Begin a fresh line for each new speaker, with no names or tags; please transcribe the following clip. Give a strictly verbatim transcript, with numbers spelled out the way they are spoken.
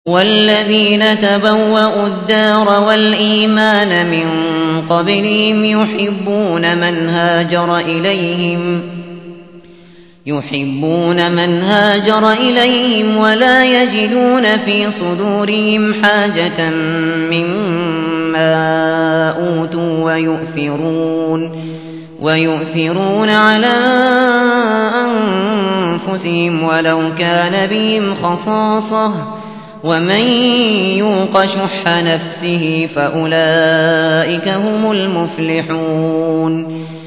وَالَّذِينَ تَبَوَّءُوا الدَّارَ وَالْإِيمَانَ مِن قَبْلِهِمْ يُحِبُّونَ مَنْ هَاجَرَ إِلَيْهِمْ وَلَا يَجِدُونَ فِي صُدُورِهِمْ حَاجَةً مِّمَّا أُوتُوا وَيُؤْثِرُونَ عَلَىٰ أَنفُسِهِمْ وَلَوْ كَانَ بِهِمْ خَصَاصَةٌ ۚ وَمَن يُوقَ شُحَّ نَفْسِهِ فَأُولَٰئِكَ هُمُ الْمُفْلِحُونَ